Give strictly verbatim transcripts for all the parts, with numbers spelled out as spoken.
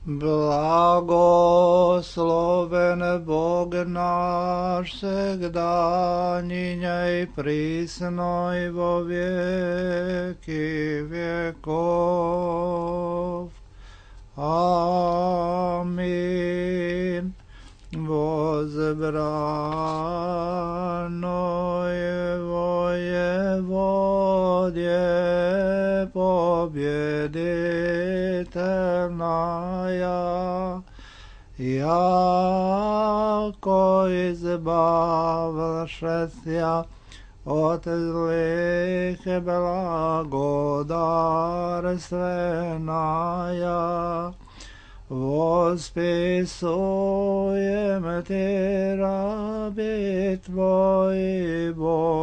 Blagosloven Bog naš segdanjinja i prisno i vo vijeki vjekov. Amin. Возбрано его Еводье победительная, яко избавшеся от злых благодарственная. Восписуем Ти, раби Твои,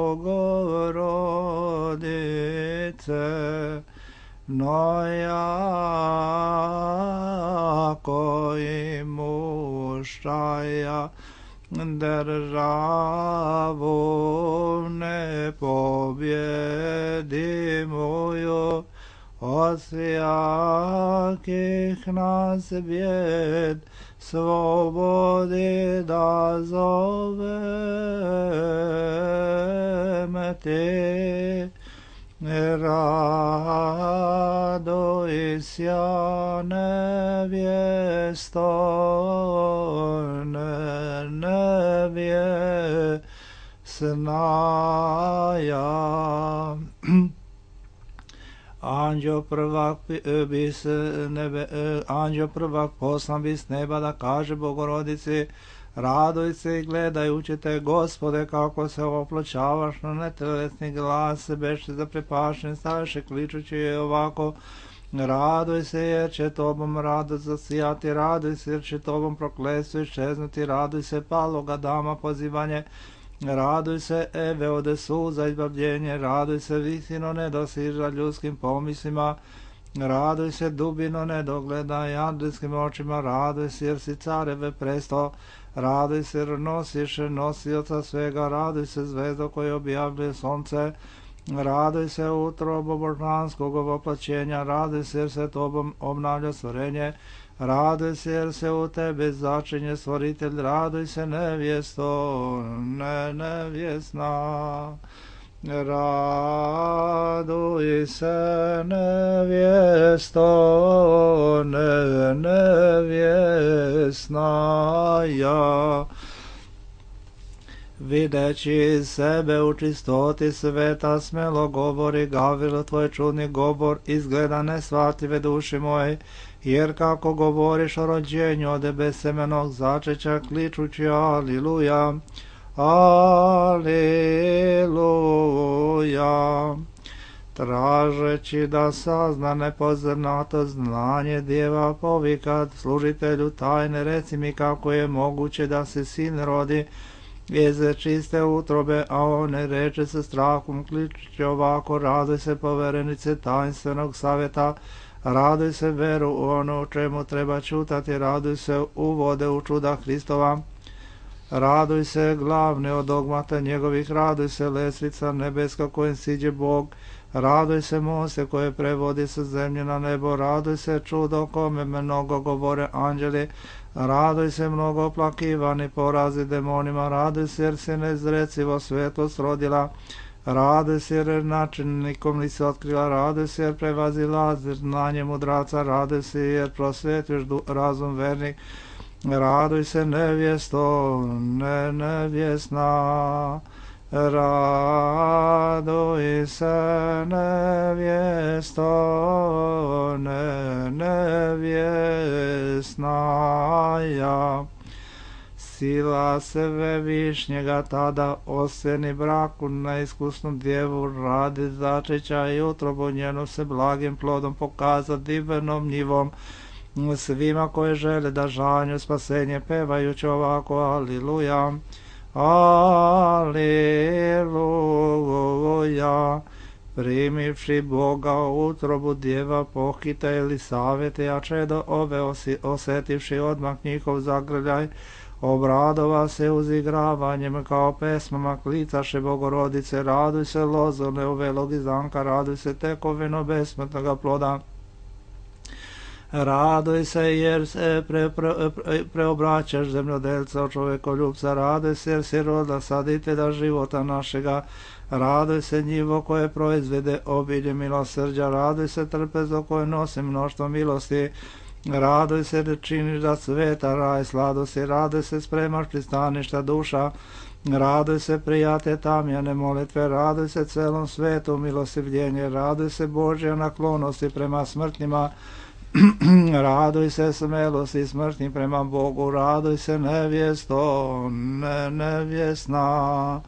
Богородице, но яко имущая державу непобедимую, от всяких нас бед свободы дозовем Ти. Радуйся, невесто, невестная. Anđeo prvak bis nebe, anđeo prvak poslan bi s neba da kaže Bogorodici: raduj se i gledajući te, Gospode, kako se opločavaš na netelesni glas, beše zaprepašen, staviše kličući je ovako: raduj se jer će tobom radost zasijati, raduj se jer će tobom prokletstvo iščeznuti, raduj se paloga dama pozivanje, raduj se Eve ode suza izbavljenje, raduj se visino nedosiža ljudskim pomislima, raduj se dubino nedogleda andrijskim očima, raduj se jer si careve presto, raduj se jer nosiš nosioca svega, raduj se zvezdo koje objavljuje sonce, raduj se utrobo božanskog voplaćenja, raduj se jer se tobom obnavlja stvorenje, raduj se jer se u tebi začinje stvoritelj, raduj se nevjesto, ne nevjesna. Raduj se nevjesto, ne nevjesna ja. Videći sebe u čistoti sveta, smelo govori Gavrilu, tvoj čudni govor izgleda neshvatljive duši moje, jer kako govoriš o rođenju od besemenog začeća, kličući aliluja, aliluja, tražeći da sazna nepoznato znanje djeva, povikat služitelju tajne, reci mi kako je moguće da se sin rodi iz čiste utrobe, a on ne reče sa strahom, kličući ovako: raduj se poverenice tajnstvenog savjeta, raduj se veru u ono o čemu treba čutati, raduj se uvode u čuda Hristova, raduj se glavne od dogmata njegovih, raduj se lesvica nebeska kojim siđe Bog, raduj se moste koje prevodi sa zemlje na nebo, raduj se čudo kome mnogo govore anđeli, raduj se mnogo oplakivani porazi demonima, raduj se jer se nezrecivo svetlost rodila, raduj se jer načinnikom li se otkrila, raduj se jer prevazila znanje mudraca, raduj se jer prosvetiš razum vernik, raduj se nevjesto, ne nevjesna. Raduj se nevjesto, ne nevjesna ja. Sila Svevišnjega tada oseni braku neiskusnu djevu, radi začeća i utrobu njenu se blagim plodom pokaza divnom njivom svima koje žele da žanju spasenje, pevajući ovako: aliluja, aliluja. Primivši Boga u utrobu djeva, pohita Elisavete, a čedo ove osetivši odmah njihov zagrljaj, obradova se uzigravanjem kao pesmama, klicaše Bogorodice: raduj se lozorne uvelog izanka, raduj se tekovino besmrtnoga ploda, Raduj se jer se pre, pre, pre, preobraćaš zemljodelca od čovekoljubca, raduj se jer si roda saditelja života našega, raduj se njivo koje proizvede obilje milosrđa, raduj se trpezo koje nosi mnoštvo milosti, raduj se da činiš da sveta raj sladosti, raduj se spremaš pristaništa duša, raduj se prijate tamjane molitve, raduj se celom svetu milostivljenje, raduj se Božja naklonosti prema smrtnima, raduj se smelosti smrtnih prema Bogu, raduj se nevjesto, ne, nevjesna,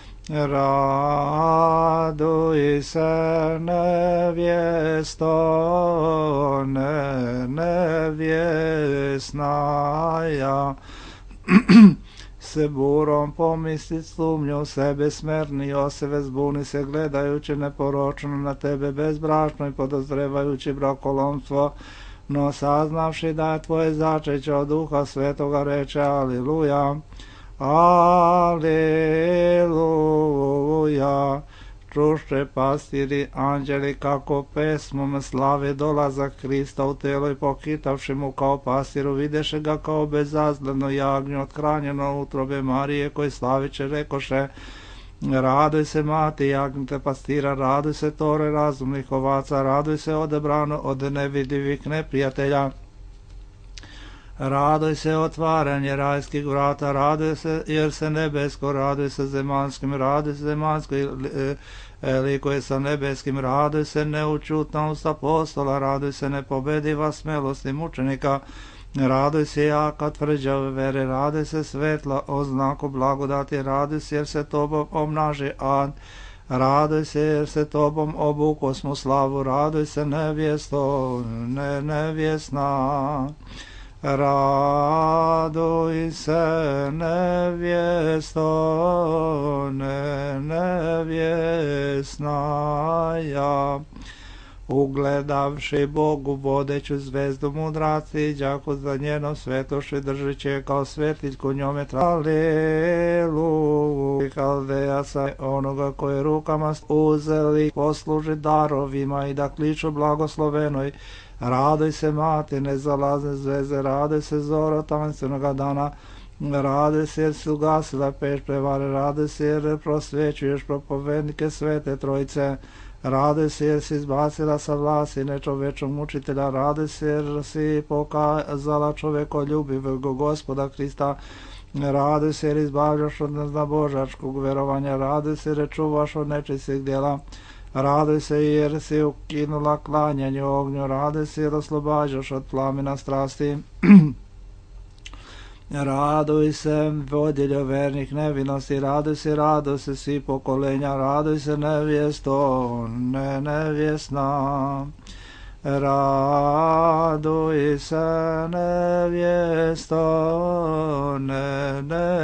raduj se nevjesto, ne, nevjesna, ja. Se burom pomislit slumnju sebe smerni, oseve zbuni se gledajući neporočno na tebe bezbračno i podozrevajući brakolomstvo, no saznavši da je tvoje začeće od Duha Svetoga reče Aliluja, Aliluja. Čušće pastiri anđeli kako pesmom slave dolazak Hrista u telo i pokitavši mu kao pastiru, videše ga kao bezazleno jagnje othranjeno utrobe Marije koji slaviće rekoše, raduj se mati jagnjete pastira, raduj se tore razumnih ovaca, raduj se odebrano od nevidljivih neprijatelja, raduj se otvaranje rajskih vrata, raduj se jer se nebesko, raduj se zemanskim, raduj se zemansko likuje sa nebeskim, raduj se neučutna usta apostola, raduj se nepobediva smelost i mučenika, raduj se jaka tvrđave vere, raduj se svetla oznaku blagodati, raduj se jer se tobom omnaži ad, raduj se jer se tobom obuko smo slavu, raduj se nevjesto, ne nevjesna, raduj se nevjesto, ne nevjesna, ja. Ugledavši Bogu vodeću zvezdu mudraci, đaku za njeno svetoši držeći je kao svetiljku njome Aleluja. Haldeja sa onoga koje rukama uzeli posluži darovima i da kliču blagoslovenoj, raduj se mati nezalazne zveze, raduj se zoro tanstvenoga dana, raduj se jer si ugasila peš prevare, raduj se jer prosvećuješ propovednike svete trojice, raduj se jer si izbacila sa vlasti nečovečnog mučitelja, raduj se jer si pokazala čovekoljubivog Gospoda Krista, raduj se jer izbavljaš od neznabožačkog verovanja, raduj se jer čuvaš od nečistih djela, raduj se jer si ukinula klanjanje ognju, raduj se jer oslobađaš od plamena strasti, raduj se vodiljo vernih nevinosti, raduj se, raduj se svi pokolenja, raduj se nevjesto, ne nevjesna, raduj se nevjesto, ne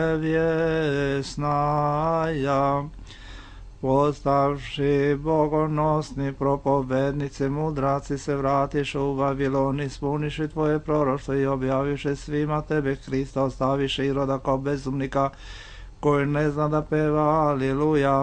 nevjesna, ja. Postavši bogonosni propovednici, mudraci se vratiše u Vavilon, ispuniši tvoje proroštvo i objaviše svima tebe Hrista, ostaviše Iroda kao bezumnika koji ne zna da peva Aliluja,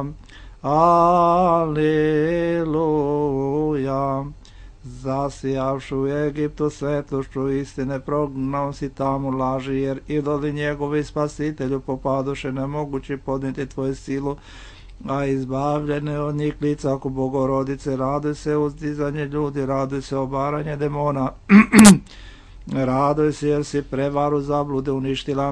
Aliluja. Zasijavšu u Egiptu svetlošću istine, prognao si tamo laži, jer idoli njegovi spasitelju popaduše, nemogući podnijeti tvoju silu, a izbavljene od njih lica ako Bogorodice, raduj se uzdizanje ljudi, raduj se obaranje demona, raduj se jer si prevaru zablude uništila,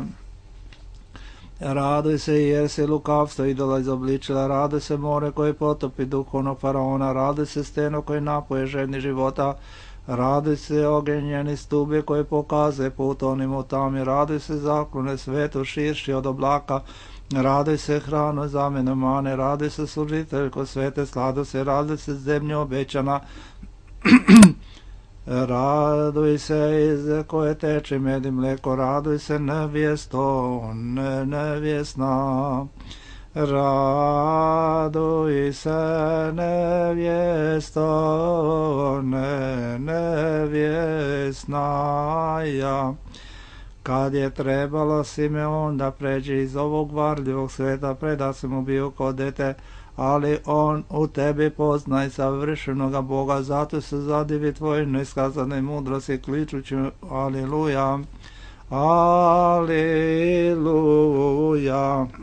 raduj se jer si lukavstvo idola izobličila, raduj se more koje potopi duhovnog faraona, raduj se steno koje napoje žedni života, raduj se ogenjeni stubi koje pokazuje put onim u tami, raduj se zaklone svetu širši od oblaka, raduj se hrano zamjene mane, raduj se služiteljko svete sladosti, raduj se zemlje obećana, raduj se iz koje teče med i mleko, raduj se nevjesto, ne nevjesna, raduj se nevjesto, ne nevjesna, ja. Kad je trebalo Simeon da pređe iz ovog varljivog sveta, preda se mu bio kao dete, ali on u tebi poznaj savršenoga Boga, zato se zadivi tvoje neskazane mudrosti, kličući aleluja, aleluja.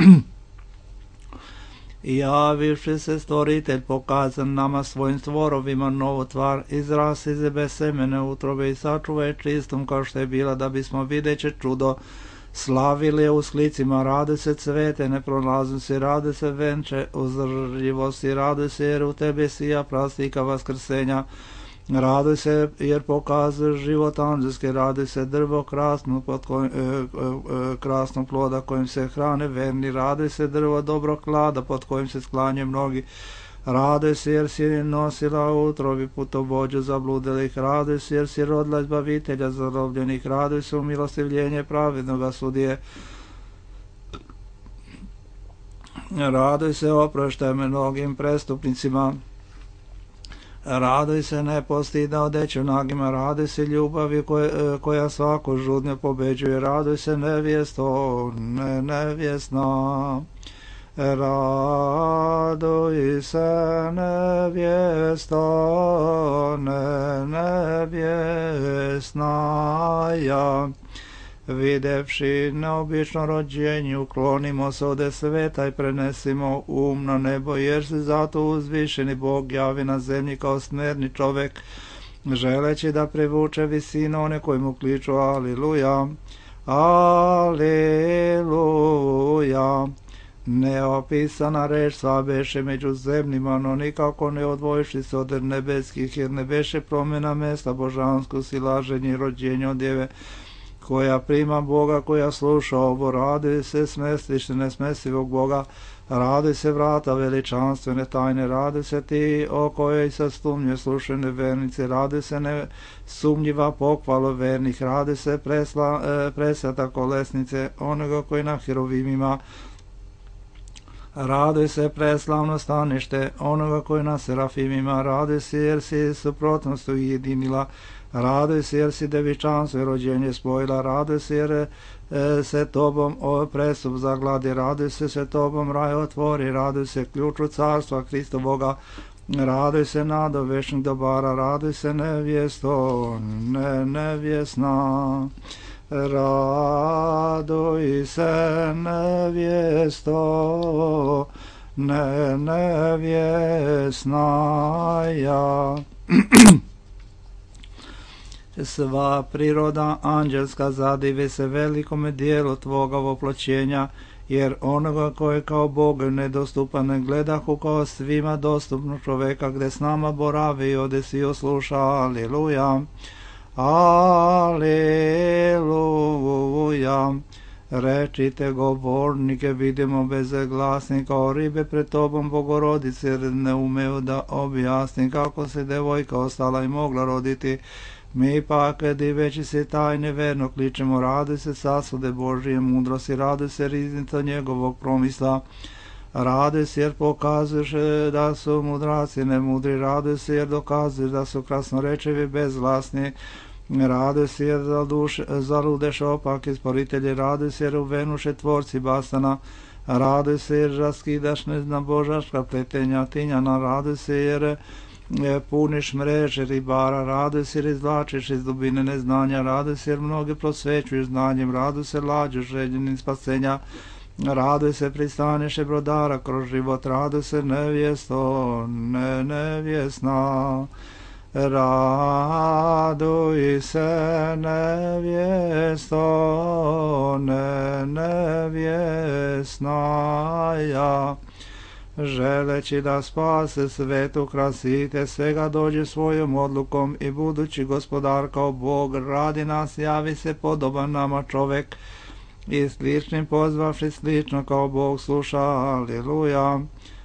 Javivši se stvoritelj pokazan nama svojim stvorovima novu tvar, izrasti iz bez semene utrobe i sačuvaj čistom kao što je bila, da bismo videće čudo slavili u sklicima. Rade se cvete, ne prolazim se, rade se venče uzdržljivosti, rade se jer u tebi sija prastika vaskrsenja. Raduj se jer pokazuješ život anđelski, raduj se drvo krasno, pod kojim, e, e, krasnog ploda kojim se hrane verni, raduj se drvo dobrog klada pod kojim se sklanje mnogi, raduj se jer si nosila u utrobi putovođu zabludelih, raduj se jer si rodila izbavitelja zarobljenih, raduj se u milostivljenje pravednoga sudije, raduj se oproštaj mnogim prestupnicima, raduj se nepostidna odeću nagima, raduj se ljubavi koja, koja svaku žudnju pobeđuje, raduj se nevjesto, ne nevjesna, raduj se nevjesto, ne nevjesna ja. Videvši neobično rođenje, uklonimo se ode sveta i prenesimo um na nebo, jer se zato uzvišeni Bog javi na zemlji kao smerni čovek, želeći da privuče visinu one koji mu kliču aleluja, aleluja. Neopisana reč sva beše među zemljima, no nikako ne odvojiši se od nebeskih, jer ne beše promjena mesta božansku, silaženje i rođenje od djeve, koja prima Boga, koja sluša ovo, radi se smestište nesmesivog Boga, radi se vrata veličanstvene tajne, radi se ti o kojoj se stumnje slušene vernice, radi se nesumnjiva pohvalo vernih, radi se presla, e, presveta kolesnice onoga koji na hirovimima, radi se preslavno stanište onoga koji na serafimima, radi se jer si suprotnost ujedinila, raduj se jer si devičanstvo i rođenje spojila, raduj se jer e, se tobom o presup zagladi, raduj se se tobom raj otvori, raduj se ključu carstva Hristovoga, raduj se nado večnih dobara, raduj se nevjesto, ne nevjesna, raduj se nevjesto, ne nevjesna ja. Sva priroda anđelska zadivi se velikome dijelu tvoga voploćenja, jer onoga koje kao Bogu nedostupan ne gledahu kao svima dostupno čoveka, gde s nama boravi i ode si osluša, aleluja, aleluja. Rečite govornike, vidimo bezglasni kao ribe pred tobom Bogorodice, jer ne umeju da objasni kako se devojka ostala i mogla roditi. Mi pak, diveći se tajne verno, kličemo, raduj se sasude Božije mudrosti, raduj se riznica njegovog promisla, raduj se jer pokazuješ da su mudraci nemudri, raduj se jer dokazuješ da su krasnorečevi bezglasni, raduj se jer zaludeš opak isporitelji, raduj se jer uvenuše tvorci basana, raduj se jer raskidaš neznabožaška pletenja tinjana, raduj se jer puniš mreže ribara, raduj se jer izvlačiš iz dubine neznanja, raduj se jer mnoge prosvećuješ znanjem, raduj se lađu željenim spasenja, raduj se pristaniše brodara kroz život, raduj se nevjesto, ne nevjesna, raduj se nevjesto, ne nevjesna ja. Želeći da spase svetu krasite, svega dođe svojom odlukom i budući gospodar kao Bog radi nas, javi se podoban nama čovek i sličnim pozvavši slično kao Bog sluša, aleluja,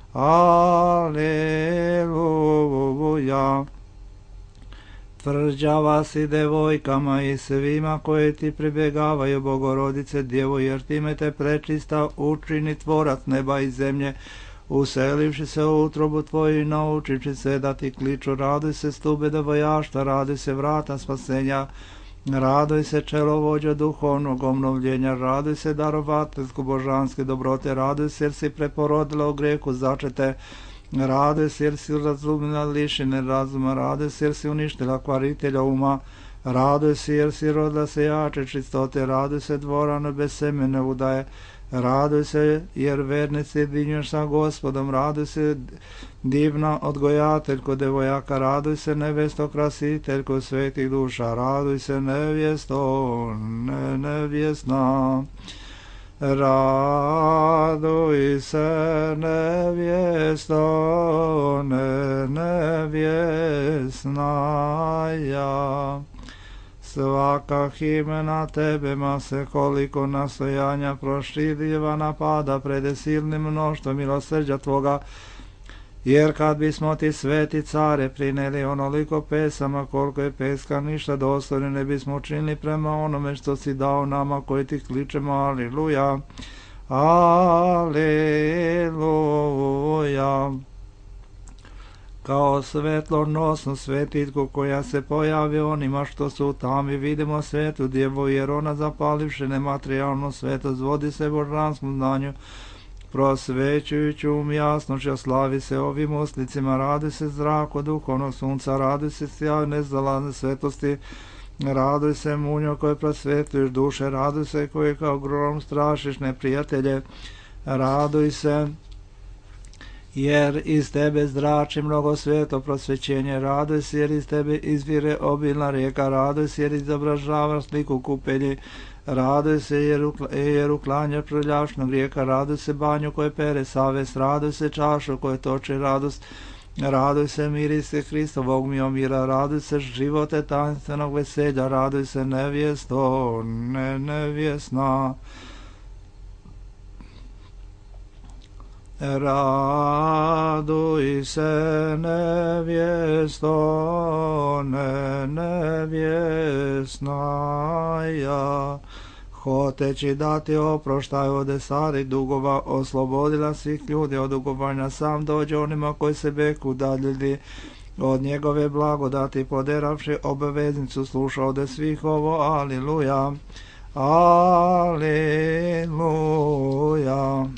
aleluja. Tvrđava si devojkama i svima koje ti pribjegavaju, Bogorodice Djevo, jer time te prečista učini tvorac neba i zemlje, uselivši se u utrobu tvoju i naučivši se da ti kliču, raduj se stube devojašta, raduj se vrata spasenja, Raduj se čelovođa duhovnog obnovljenja, raduj se darovateljsko božanske dobrote, raduj se jer si preporodila u grehu začete, raduj se jer si razumila lišine razuma, raduj se jer si uništila kvaritelja uma, raduj se jer si rodila se jače čistote, raduj se dvorano bez semene udaje, raduj se jer verni se jedinjuješ sa Gospodom, raduj se divna odgojateljko devojaka, raduj se nevesto krasiteljko svetih duša, raduj se nevjesto, ne nevjesna, raduj se nevjesto, ne nevjesna ja. Svaka himena tebema se koliko nastojanja proširljiva napada prede silnim mnoštvom milosrđa tvoga, jer kad bismo ti sveti care prineli onoliko pesama koliko je peska ništa dostojno ne bismo učinili prema onome što si dao nama koji ti kličemo aliluja, aliluja. Kao svetlonosnu svetitku koja se pojavi onima što su u tami, vidimo svetu djevu, jer ona zapalivši nematerijalnu svetost vodi se božanskom znanju, prosvećujući um jasnošću, slavi se ovim uslicima, radi se zraku duhovnog sunca, radi se sjaj nezalazne svetosti, raduj se munjo koje prosvetuješ duše, raduj se koji kao grom strašiš neprijatelje, raduj se jer iz tebe zrači mnogo sveto prosvećenje, raduj se jer iz tebe izvire obilna rijeka, raduj se jer izobražavaš sliku kupelji, raduj se jer, ukla, jer uklanjaš prljavšnog rijeka, raduj se banju koje pere savest, raduj se čašu koje toči radost, raduj se mirise Hristovog mira, raduj se živote tajnstvenog veselja, raduj se nevjesto, ne nevjesna. Raduj se nevjesto, ne nevjesna ja. Hoteći dati oproštaj od starih dugova, oslobodila svih ljudi od dugovanja, sam dođe onima koji se beku udaljili od njegove blagodati, poderavši obaveznicu slušao da svih ovo, aliluja, aliluja.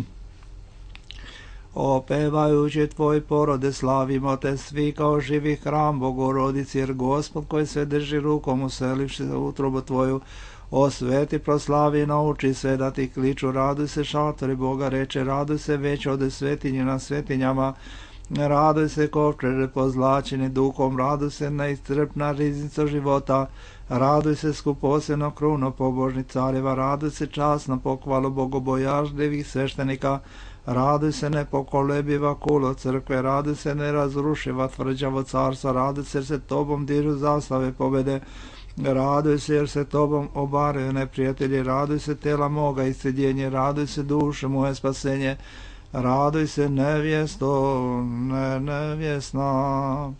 Opevajući tvoj porode slavimo te svi kao živi hram Bogorodici, jer Gospod koji sve drži rukom uselivši za utrobu tvoju, osveti, proslavi, nauči sve da ti kliču, raduj se šatori Boga reče, raduj se već ode svetinje na svetinjama, raduj se kovčeže pozlačeni duhom, raduj se neiscrpna riznica života, raduj se skuposeno kruno pobožnih careva, raduj se časno pohvalu bogobojažljivih sveštenika, raduj se nepokolebiva kulo crkve, raduj se nerazrušiva tvrđavo carstva, raduj se jer se tobom dižu zastave pobede, raduj se jer se tobom obaraju neprijatelji, raduj se tela moga isceljenje, raduj se duše moje spasenje, raduj se nevjesto, ne nevjesna,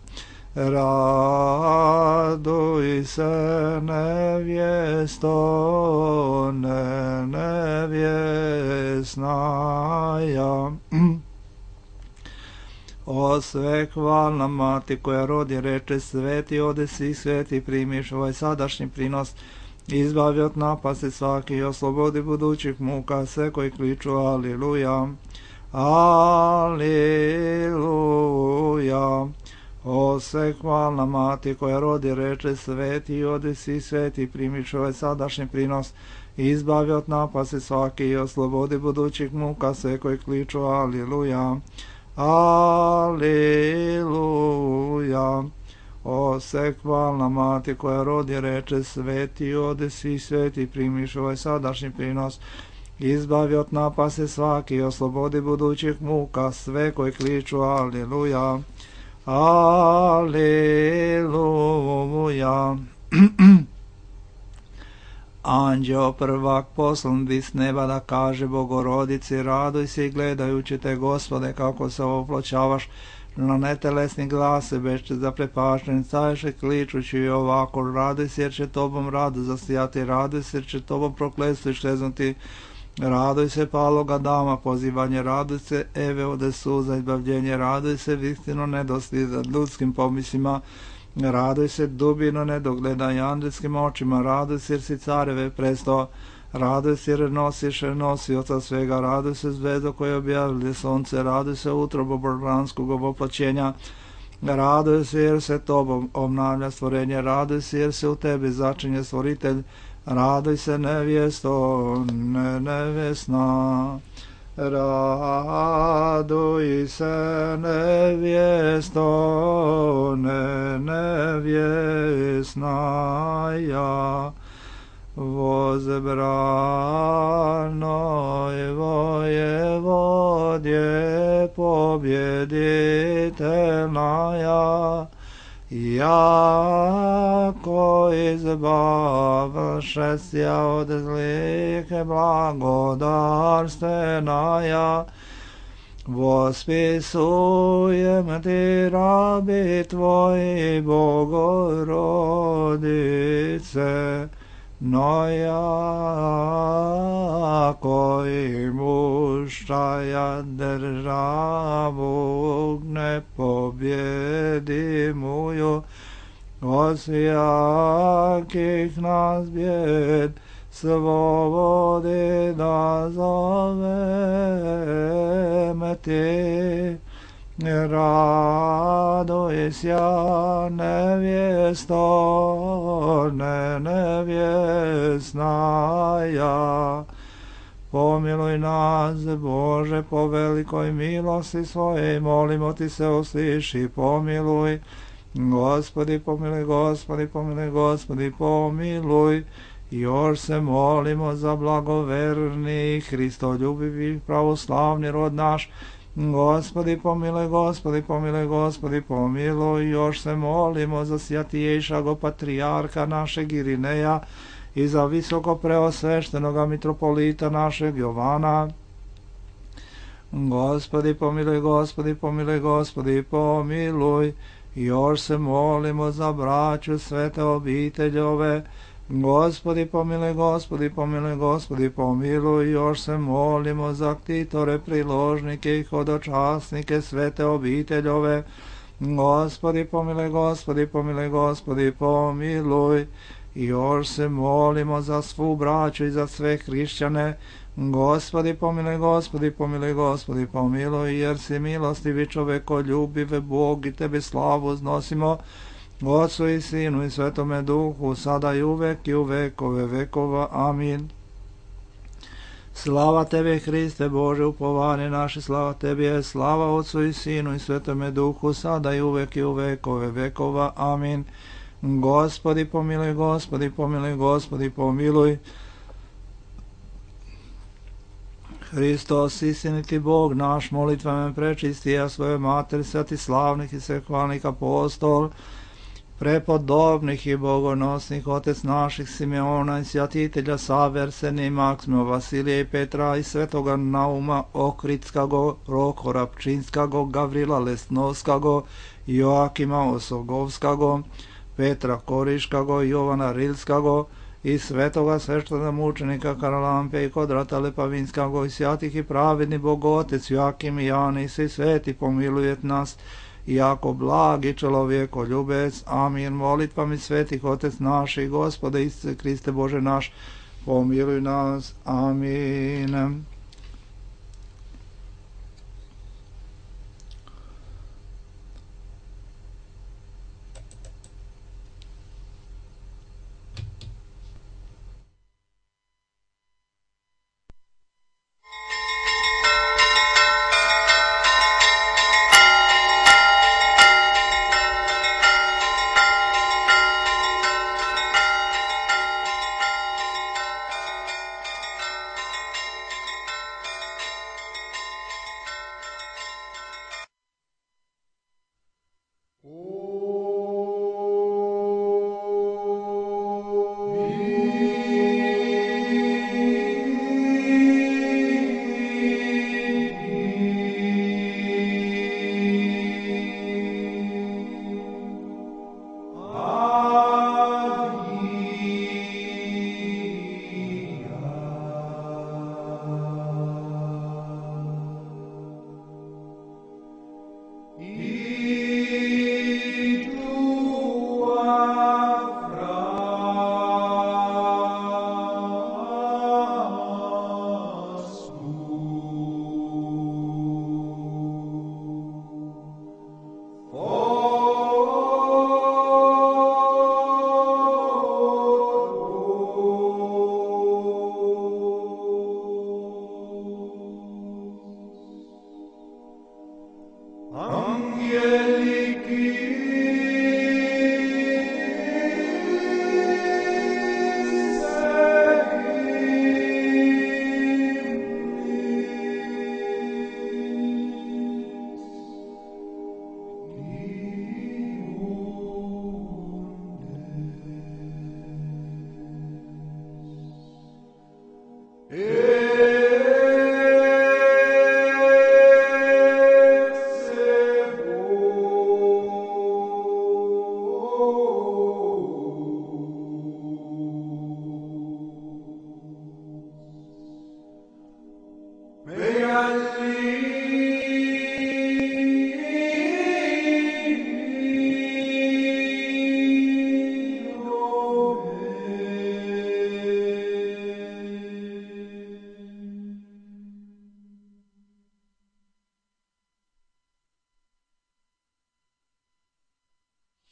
raduj se nevjesto, ne nevjesna ja. O sve hvalna mati koja rodi reče, sveti ode svih sveti, primiš ovaj sadašnji prinos, izbavi od napasti svaki i oslobodi budućih muka sve koji kliču aliluja, aliluja. O sve hvalna mati koja rodi reče, sveti ode svih sveti, primiš ovaj sadašnji prinos, izbavi od napasti svaki i oslobodi budućih muka sve koji kliču aliluja, aliluja. O se hvalna mati koja rodi reče, sveti ode svi sveti, primiš ovaj sadašnji prinos, izbavi od napasti svaki i oslobodi budućih muka sve koji kliču aliluja, aliluja. Anđeo prvak poslan bi s neba da kaže Bogorodici, raduj se i gledajući te Gospode kako se oploćavaš na netelesni glase, bešte zaprepašten, staješe kličući i ovako, raduj se jer će tobom rado zasijati, raduj se jer će tobom prokletstvo iščeznuti, raduj se paloga dama pozivanje, raduj se Eve ode suza izbavljenje, raduj se istino nedosljedan ljudskim pomislima, Raduj se dubino nedogledaj andelskim očima, raduj se jer si careve presto, raduj se jer nosiš nosioca svega, raduj se zvezdo koje objavili sunce, raduj se utrobu božanskog voplaćenja, raduj se jer se tobom obnavlja stvorenje, raduj se jer se u tebi začinje stvoritelj, raduj se nevjesto, ne nevjesna. Raduj se nevjesto, ne nevjesnaja, vozbranoj vojevodje pobjeditelnaja, jako izbavše sja od zlike blagodarstvenaja, vospisujem ti rabi tvoji Bogorodice, no jako im uštaja državu nepobjedimuju, od svijakih nas bjed svobodi da zoveme ti. Raduj sja nevjesto, ne nevjesnaja, pomiluj nas, Bože, po velikoj milosti svojej, molimo ti se, usliši, pomiluj. Gospodi, pomiluj, Gospodi, pomiluj, Gospodi, pomiluj. Još se molimo za blagoverni, Hristoljubivi, pravoslavni rod naš. Gospodi, pomiluj, Gospodi, pomiluj, Gospodi, pomiluj. Još se molimo za sjatijejšago patrijarha našeg Irineja i za visoko preosveštenoga mitropolita našeg Jovana. Gospodi, pomiluj, Gospodi, pomiluj, Gospodi, pomiluj. Još se molimo za braću svete obiteljove. Gospodi, pomiluj, Gospodi, pomiluj, Gospodi, pomiluj. Još se molimo za ktitore, priložnike i hodočasnike svete obiteljove. Gospodi, pomiluj, Gospodi, pomiluj, Gospodi, pomiluj. Još se molimo za svu braću i za sve hrišćane. Gospodi, pomiluj, Gospodi, pomiluj, Gospodi, pomiluj, jer si milostivi čovekoljubive Bog i tebi slavu znosimo, Otcu i Sinu i Svetome Duhu, sada i uvek i u vekove vekova. Amin. Slava tebi, Hriste Bože, upovanje naše, slava tebi je, slava Otcu i Sinu i Svetome Duhu, sada i uvek i u vekove vekova. Amin. Gospodi, pomiluj, Gospodi, pomiluj, Gospodi, pomiluj. Hristos, istiniti Bog naš, molitvama prečisti, a svoje mater, sveti slavnih i svehvalnih apostol, prepodobnih i bogonosnih otec naših Simeona i sjatitelja Saverseni, Maksima, Vasilija i Petra i svetoga Nauma Okritskago, Rohora Pčinskago, Gavrila Lesnovskago, Joakima Osogovskago, Petra Koriškago, Jovana Rilskago i svetoga sveštena mučenika Karalampe i Kodrata Lepavinskago i sjatih i pravedni Bogotec Joakim i Janis i sveti pomilujet nas, jako blagi čelovjeko ljubec. Amin. Molitvami svetih Otec naših, Gospode Isuse Kriste Bože naš, pomiluj nas. Amin.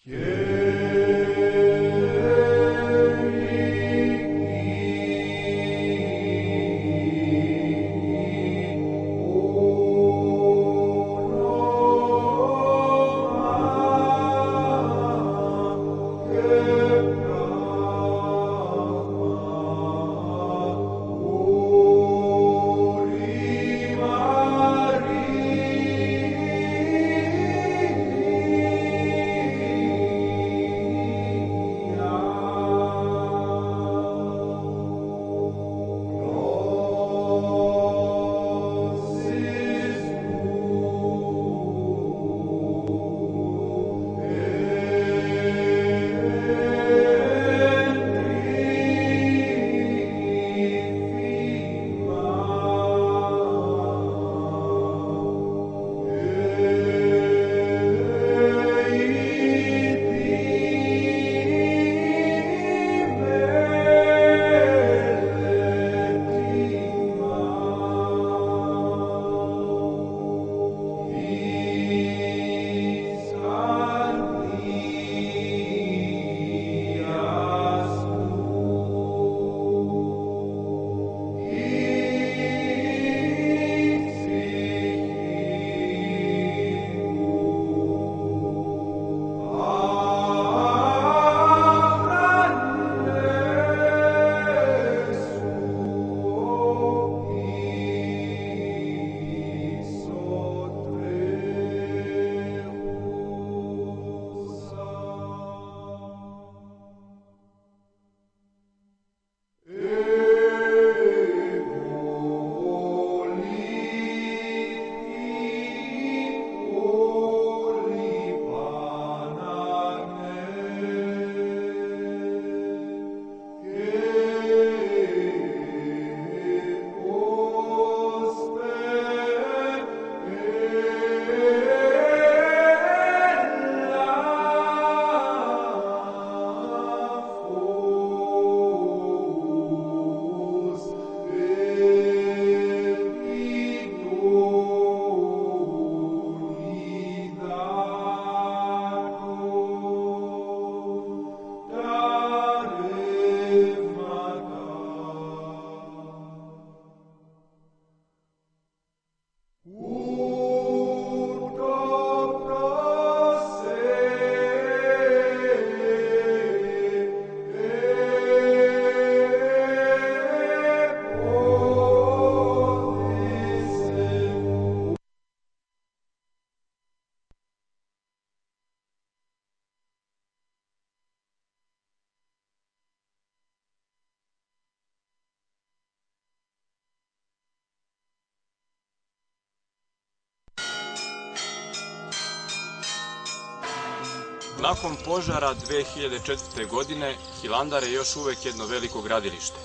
Nakon požara dve hiljade četvrte. godine, Hilandar je još uvek jedno veliko gradilište.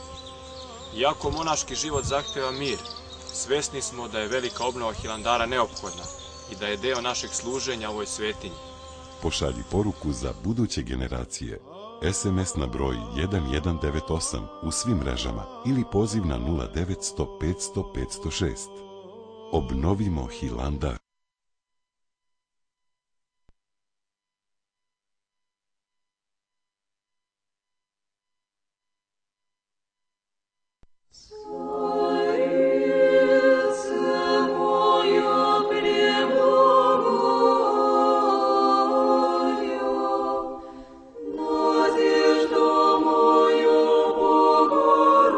Iako monaški život zahteva mir, svesni smo da je velika obnova Hilandara neophodna i da je deo našeg služenja ovoj svetinji. Pošalji poruku za buduće generacije. es em es na broj jedan jedan devet osam u svim mrežama ili poziv na nula devetsto petsto petsto šest. Obnovimo Hilandar.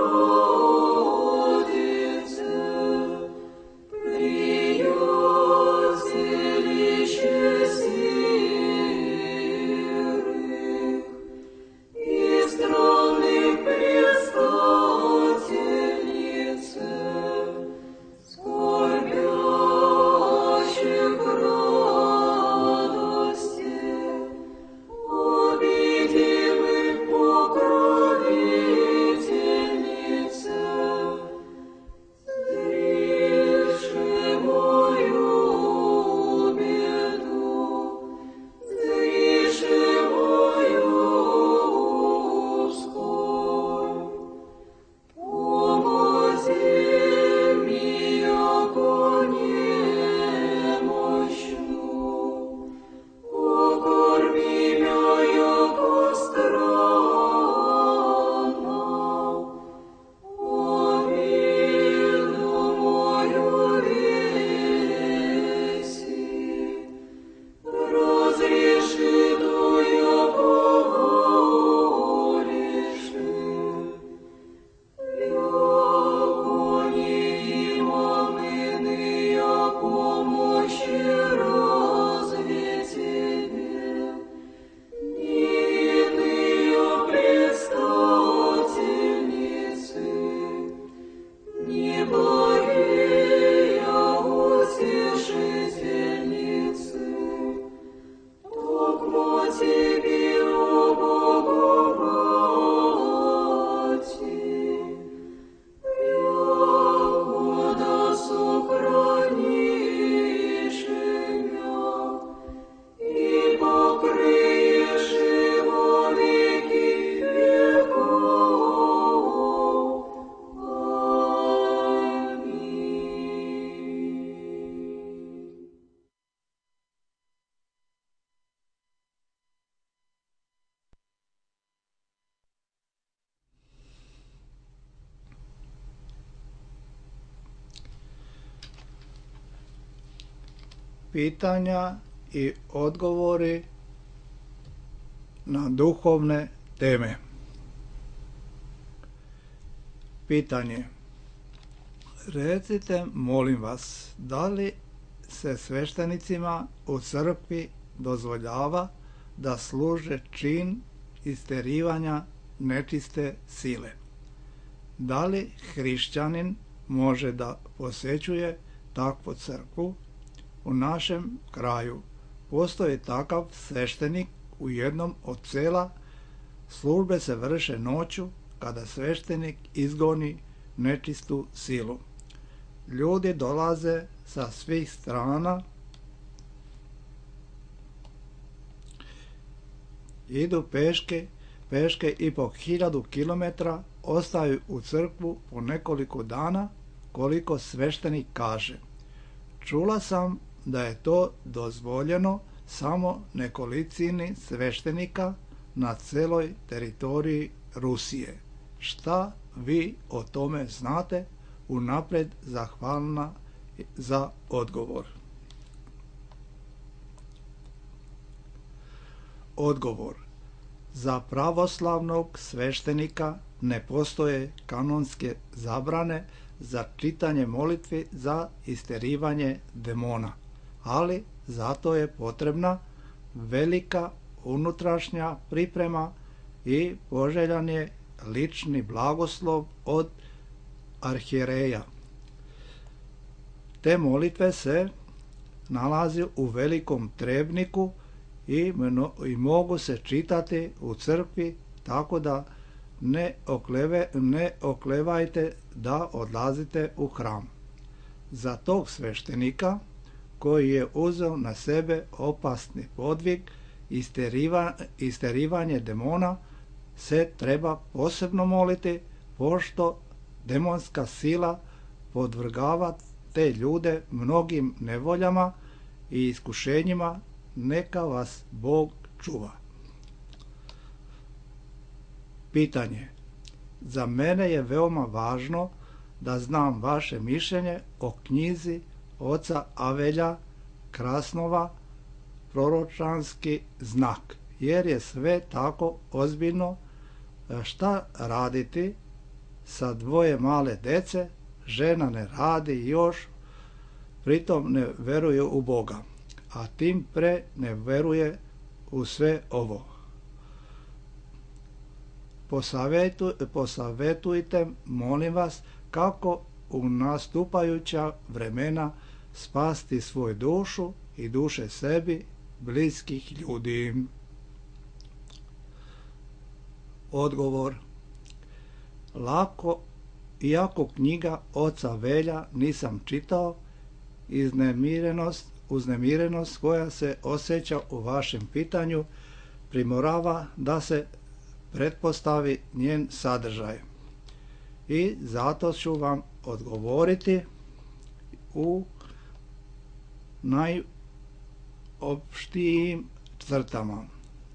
You pitanja i odgovori na duhovne teme. Pitanje. Recite, molim vas, da li se sveštenicima u crkvi dozvoljava da služe čin isterivanja nečiste sile? Da li hrišćanin može da posećuje takvu crkvu? U našem kraju postoji takav sveštenik u jednom od sela. Službe se vrše noću kada sveštenik izgoni nečistu silu. Ljudi dolaze sa svih strana, idu peške, peške i po hiljadu kilometra, ostaju u crkvu po nekoliko dana, koliko sveštenik kaže. Čula sam da je to dozvoljeno samo nekolicini sveštenika na celoj teritoriji Rusije. Šta vi o tome znate? Unapred zahvalna za odgovor. Odgovor. Za pravoslavnog sveštenika ne postoje kanonske zabrane za čitanje molitvi za isterivanje demona, ali zato je potrebna velika unutrašnja priprema i poželjan je lični blagoslov od arhijereja. Te molitve se nalazi u velikom trebniku i, i mogu se čitati u crkvi, tako da ne, okleve, ne oklevajte da odlazite u hram. Za tog sveštenika koji je uzeo na sebe opasni podvig isteriva, isterivanje demona se treba posebno moliti, pošto demonska sila podvrgava te ljude mnogim nevoljama i iskušenjima. Neka vas Bog čuva. Pitanje. Za mene je veoma važno da znam vaše mišljenje o knjizi oca Avelja Krasnova Proročanski znak, jer je sve tako ozbiljno. Šta raditi sa dvoje male dece? Žena ne radi još, pritom ne veruje u Boga, a tim pre ne veruje u sve ovo. Posavetu, posavetujte, molim vas, kako u nastupajuća vremena spasti svoju dušu i duše sebi bliskih ljudi. Odgovor. Lako, iako knjiga oca Velja nisam čitao, iznemirenost, uznemirenost koja se osjeća u vašem pitanju primorava da se pretpostavi njen sadržaj. I zato ću vam odgovoriti u najopštijim crtama.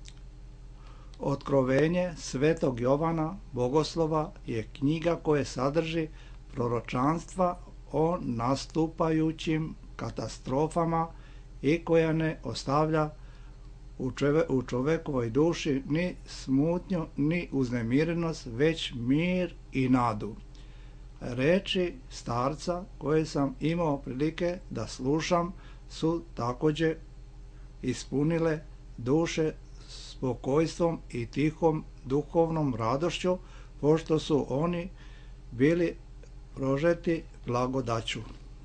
Otkrovenje Svetog Jovana Bogoslova je knjiga koja sadrži proročanstva o nastupajućim katastrofama i koja ne ostavlja u, čove, u čovekovoj duši ni smutnju, ni uznemirenost, već mir i nadu. Reči starca koje sam imao prilike da slušam su također ispunile duše spokojstvom i tihom duhovnom radošću, pošto su oni bili prožeti blagodaću.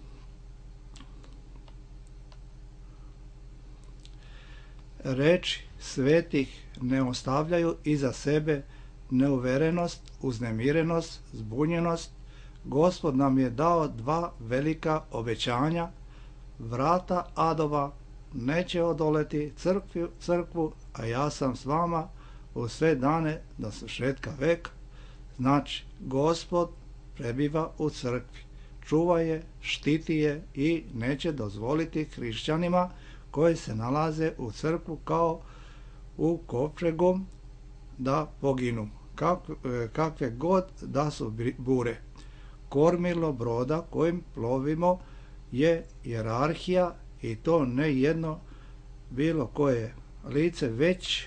Reči svetih ne ostavljaju iza sebe neuverenost, uznemirenost, zbunjenost. Gospod nam je dao dva velika obećanja. Vrata adova neće odoleti crkvu, crkvu, a ja sam s vama u sve dane do svršetka veka. Znači, Gospod prebiva u crkvi, čuva je, štiti je i neće dozvoliti hrišćanima koji se nalaze u crkvu kao u kovčegu da poginu, Kak, kakve god da su bure. Kormilo broda kojim plovimo je hijerarhija i to ne jedno bilo koje lice, već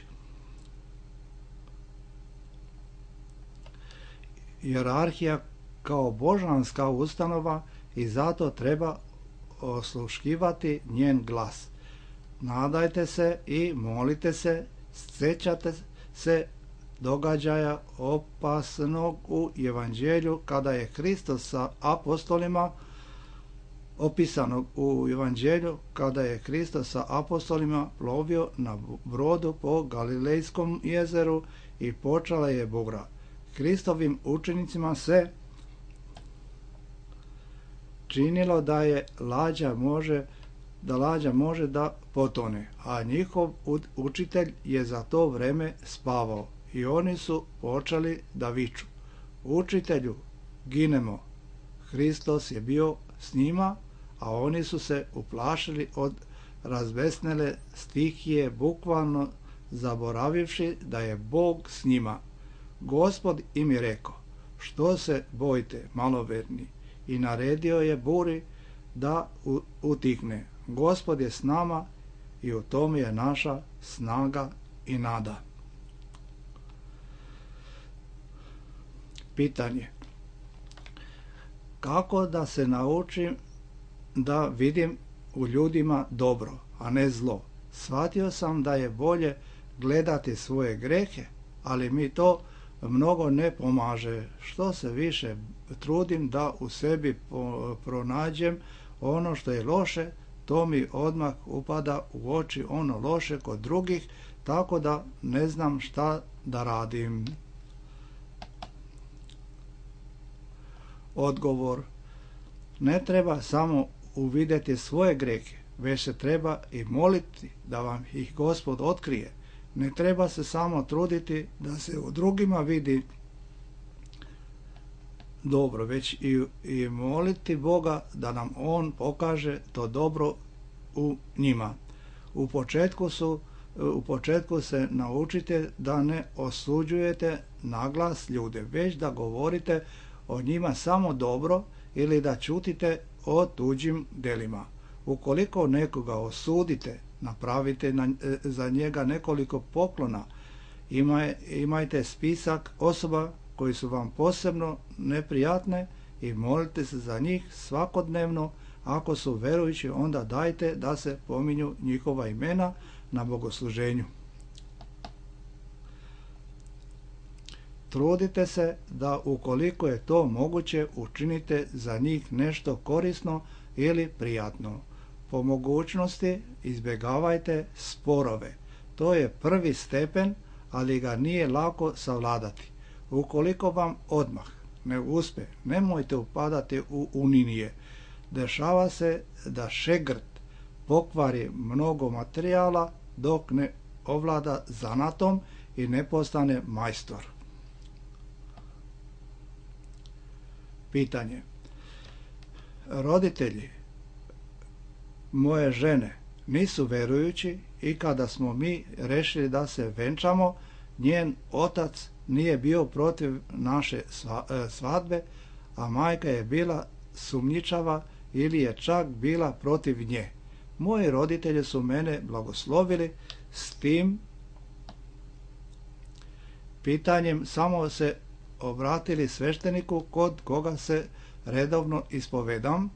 hijerarhija kao božanska ustanova i zato treba osluškivati njen glas. Nadajte se i molite se, sjećate se događaja opasnog u evanđelju kada je Hristos sa apostolima opisanog u evanđelju kada je Hristos sa apostolima plovio na brodu po Galilejskom jezeru i počela je bura. Hristovim učenicima se činilo da je lađa može da lađa može da potone, a njihov učitelj je za to vreme spavao i oni su počeli da viču: Učitelju, ginemo. Hristos je bio s njima, a oni su se uplašili od razbesnele stihije, bukvalno zaboravivši da je Bog s njima. Gospod im je rekao: što se bojite, maloverni? I naredio je buri da utihne. Gospod je s nama i u tome je naša snaga i nada. Pitanje: kako da se naučim da vidim u ljudima dobro, a ne zlo? Shvatio sam da je bolje gledati svoje grehe, ali mi to mnogo ne pomaže. Što se više trudim da u sebi pronađem ono što je loše, to mi odmah upada u oči ono loše kod drugih, tako da ne znam šta da radim. Odgovor: ne treba samo uvidjeti svoje grehe, već se treba i moliti da vam ih Gospod otkrije. Ne treba se samo truditi da se u drugima vidi dobro, već i, i moliti Boga da nam On pokaže to dobro u njima. U početku, su, u početku se naučite da ne osuđujete naglas ljude, već da govorite o njima samo dobro ili da ćutite o tuđim delima. Ukoliko nekoga osudite, napravite na, za njega nekoliko poklona, imaj, imajte spisak osoba koji su vam posebno neprijatne i molite se za njih svakodnevno. Ako su verujući, onda dajte da se pominju njihova imena na bogosluženju. Trudite se da ukoliko je to moguće učinite za njih nešto korisno ili prijatno. Po mogućnosti izbjegavajte sporove. To je prvi stepen, ali ga nije lako savladati. Ukoliko vam odmah ne uspe, nemojte upadati u uninije. Dešava se da šegrt pokvari mnogo materijala dok ne ovlada zanatom i ne postane majstor. Pitanje: roditelji moje žene nisu verujući i kada smo mi rešili da se venčamo, njen otac nije bio protiv naše svadbe, a majka je bila sumnjičava ili je čak bila protiv nje. Moji roditelji su mene blagoslovili s tim pitanjem, samo se obratili svešteniku kod koga se redovno ispovedam.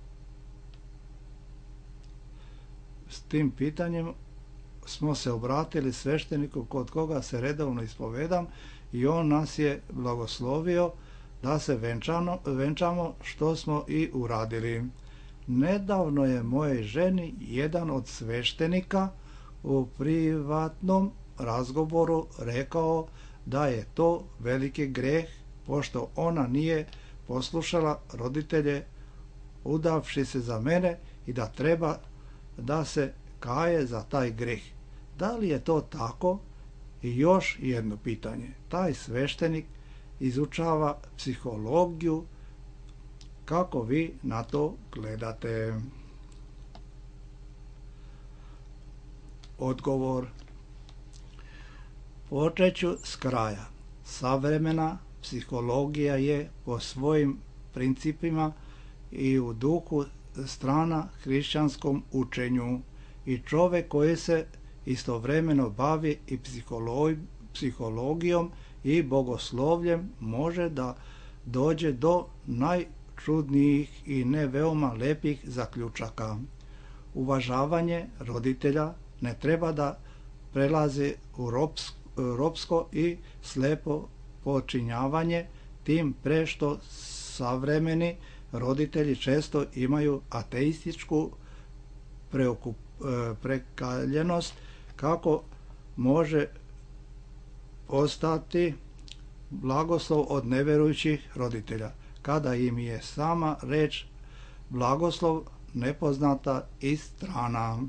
S tim pitanjem smo se obratili svešteniku kod koga se redovno ispovedam i on nas je blagoslovio da se venčano, venčamo, što smo i uradili. Nedavno je moje ženi jedan od sveštenika u privatnom razgovoru rekao da je to veliki greh, pošto ona nije poslušala roditelje udavši se za mene i da treba da se kaje za taj greh. Da li je to tako? I još jedno pitanje. Taj sveštenik izučava psihologiju. Kako vi na to gledate? Odgovor: počeću s kraja. Savremena psihologija je po svojim principima i u duhu strana hrišćanskom učenju i čovjek koji se istovremeno bavi i psihologijom i bogoslovljem može da dođe do najčudnijih i ne veoma lepih zaključaka. Uvažavanje roditelja ne treba da prelazi u ropsko i slepo počinjavanje, tim pre što savremeni roditelji često imaju ateističku prekaljenost kako može postati blagoslov od neverujućih roditelja, kada im je sama reč blagoslov nepoznata i strana.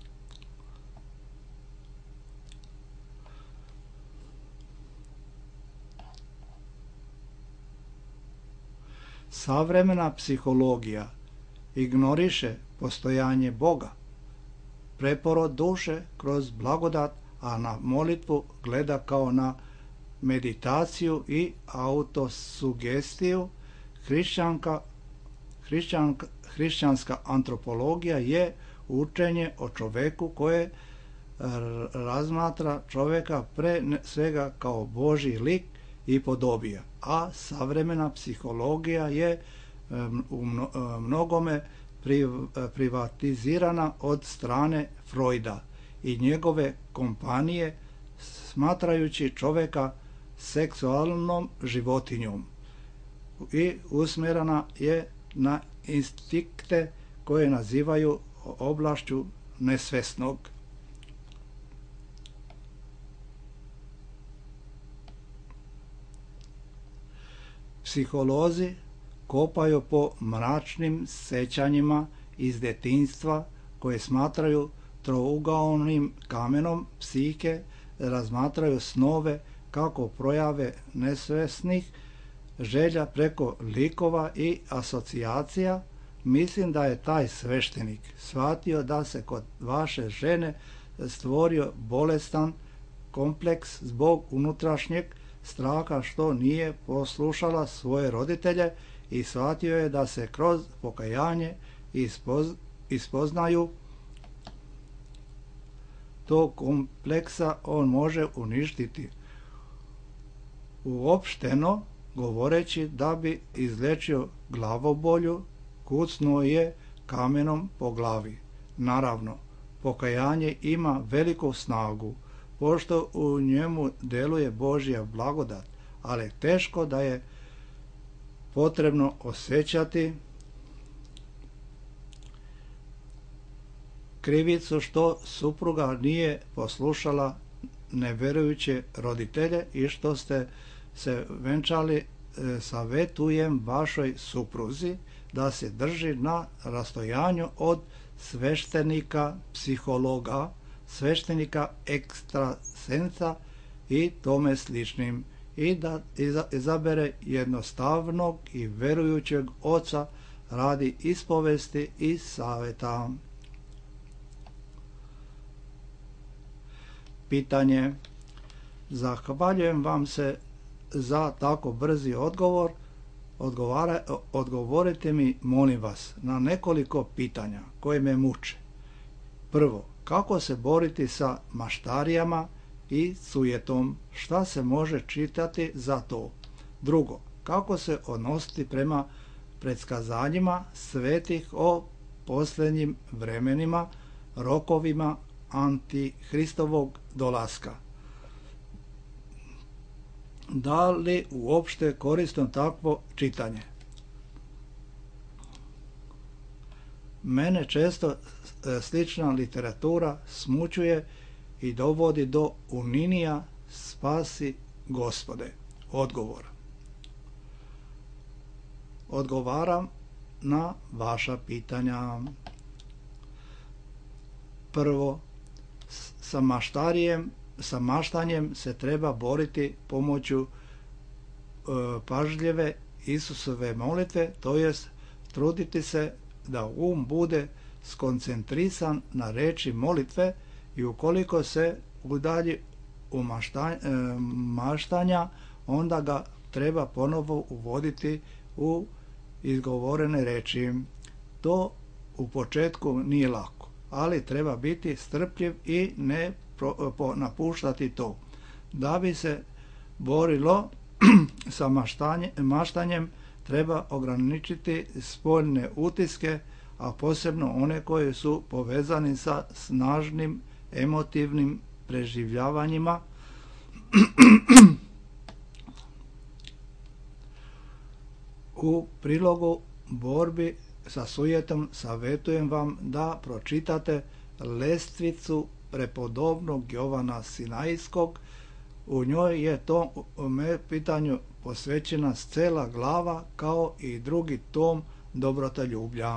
Savremena psihologija ignoriše postojanje Boga, preporod duše kroz blagodat, a na molitvu gleda kao na meditaciju i autosugestiju. Hrišćanka, hrišćanka, hrišćanska antropologija je učenje o čoveku koje razmatra čoveka pre svega kao Božji lik i podobija, a savremena psihologija je u mnogome privatizirana od strane Freuda i njegove kompanije, smatrajući čoveka seksualnom životinjom i usmjerena je na instinkte koje nazivaju oblašću nesvesnog. Psiholozi kopaju po mračnim sećanjima iz detinjstva koje smatraju trougaonim kamenom psihike, razmatraju snove kako projave nesvesnih želja preko likova i asocijacija. Mislim da je taj sveštenik shvatio da se kod vaše žene stvorio bolestan kompleks zbog unutrašnjeg straha što nije poslušala svoje roditelje i shvatio je da se kroz pokajanje ispoz, ispoznaju tog kompleksa on može uništiti. Uopšteno govoreći, da bi izlečio glavobolju, kucnuo je kamenom po glavi. Naravno, pokajanje ima veliku snagu, pošto u njemu deluje Božja blagodat, ali teško da je potrebno osjećati krivicu što supruga nije poslušala neverujuće roditelje i što ste se venčali. Savetujem vašoj supruzi da se drži na rastojanju od sveštenika psihologa, sveštenika ekstrasensa i tome sličnim, i da izabere jednostavnog i verujućeg oca radi ispovesti i saveta. Pitanje. Zahvaljujem vam se za tako brzi odgovor. Odgovara, odgovorite mi, molim vas, na nekoliko pitanja koje me muče. Prvo, kako se boriti sa maštarijama i sujetom? Šta se može čitati za to? Drugo, kako se odnositi prema predskazanjima svetih o posljednjim vremenima, rokovima antihristovog dolaska? Da li uopšte korisno takvo čitanje? Mene često slična literatura smućuje i dovodi do uninija. Spasi Gospode. Odgovor. Odgovaram na vaša pitanja. Prvo, sa maštarijem sa maštanjem se treba boriti pomoću e, pažljive Isusove molitve, to jest truditi se da um bude skoncentrisan na reči molitve i ukoliko se udalji u maštanja, e, maštanja, onda ga treba ponovo uvoditi u izgovorene reči. To u početku nije lako, ali treba biti strpljiv i ne pro, po, napuštati to. Da bi se borilo sa maštanje, maštanjem, treba ograničiti spoljne utiske, a posebno one koji su povezani sa snažnim emotivnim preživljavanjima u prilogu borbi sa sujetom savjetujem vam da pročitate Lestvicu prepodobnog Jovana Sinajskog. U njoj je to pitanju posvećena cela glava, kao i drugi tom Dobrotoljublja.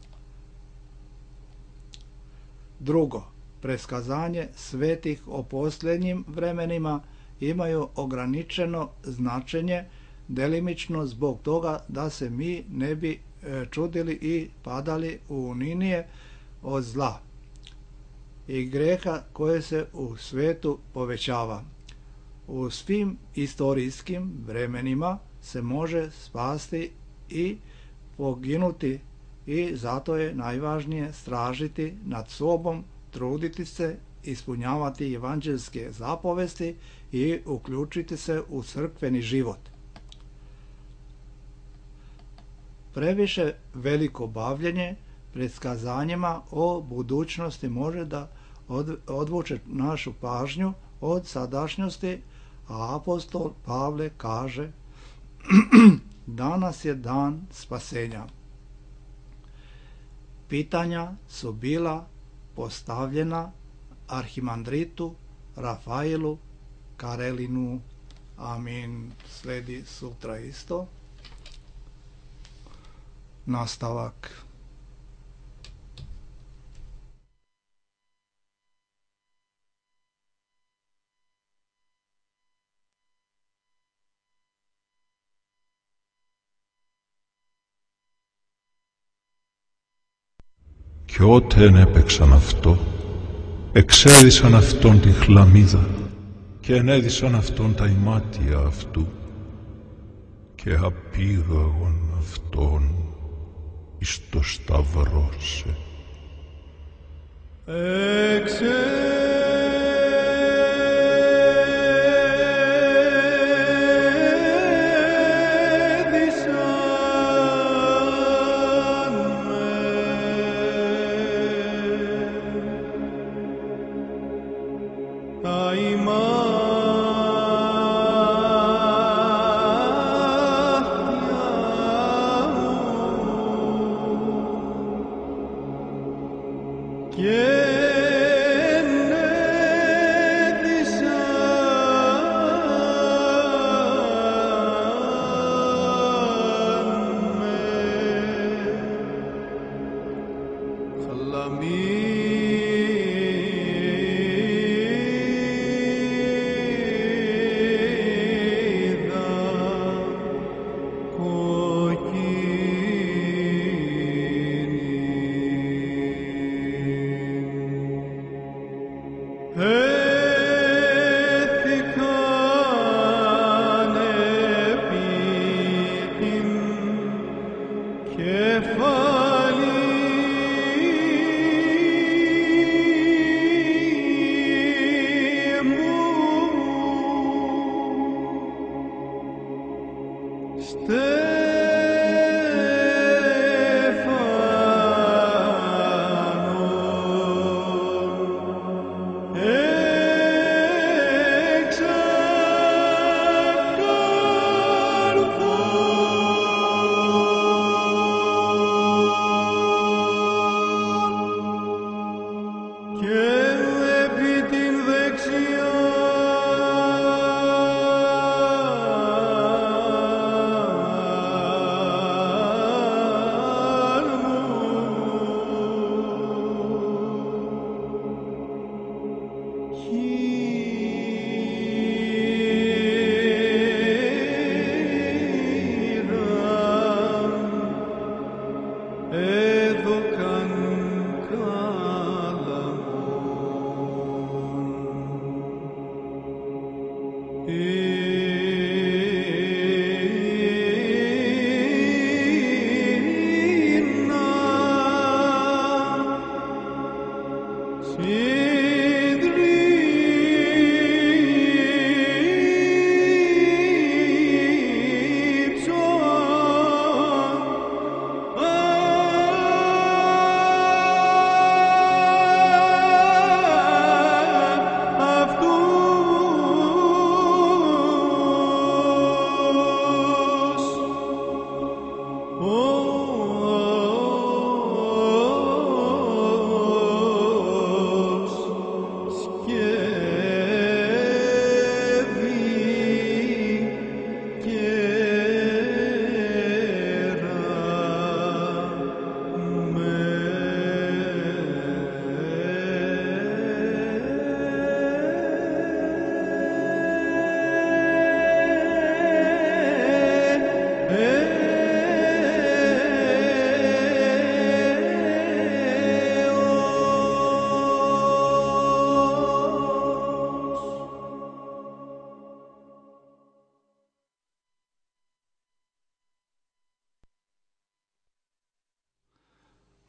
Drugo, preskazanje svetih o posljednjim vremenima imaju ograničeno značenje, delimično zbog toga da se mi ne bi čudili i padali u uninije od zla i greha koje se u svetu povećava. U svim istorijskim vremenima se može spasti i poginuti, i zato je najvažnije stražiti nad sobom, truditi se, ispunjavati evanđelske zapovesti i uključiti se u crkveni život. Previše veliko bavljenje predskazanjima o budućnosti može da odvuče našu pažnju od sadašnjosti, a apostol Pavle kaže: danas je dan spasenja. Pitanja su bila postavljena arhimandritu Rafailu Karelinu. Amin. Sledi sutra isto. Nastavak. Κι ότεν έπαιξαν αυτό, εξέδισαν αυτόν τη χλαμίδα και ενέδισαν αυτόν τα ημάτια αυτού και απήγαγον αυτόν εις το σταυρόσε. Εξέ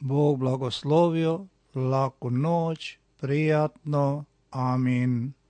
Bog blagoslovio, laku noć, prijatno, amin.